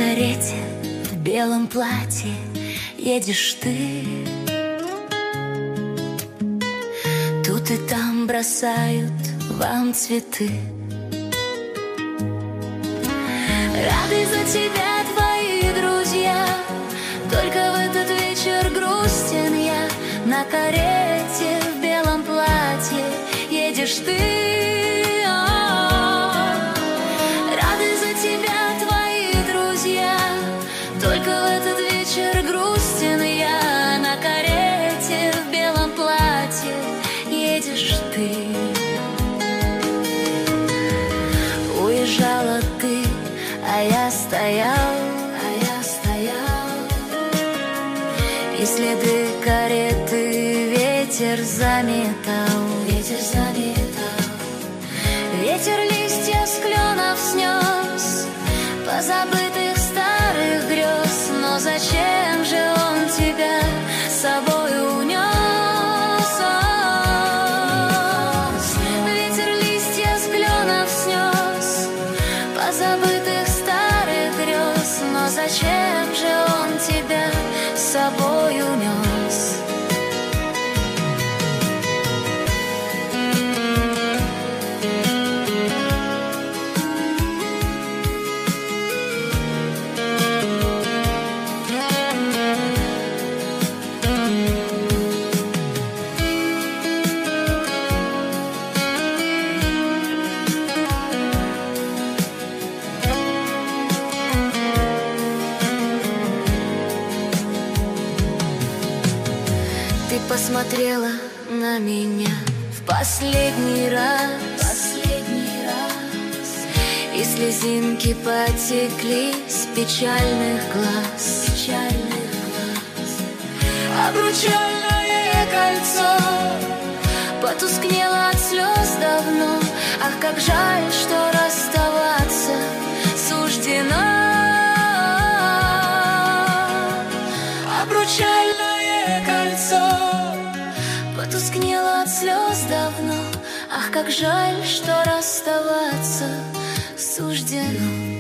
карете в белом платье едешь ты. Тут и там бросают вам цветы. Рады за тебя твои друзья, только в этот вечер грустен я. На карете в белом платье едешь ты. Рады за тебя твои друзья, только в этот вечер грустен я. На карете в белом платье едешь ты. Уезжала ты, а я стоял, и следы кареты ветер заметал. Ветер листья с кленов снес, позабытых старых грез. Но зачем же он тебя с собой унес? Ветер листья с кленов снес, позабытых старых грез. Но зачем же он тебя с собой унес? Ты посмотрела на меня в последний раз, и слезинки потекли с печальных глаз. Обручальное кольцо потускнело от слез давно. Ах, как жаль, что расставаться суждено. Обручальное кольцо потускнело от слез давно. Ах, как жаль, что расставаться суждено.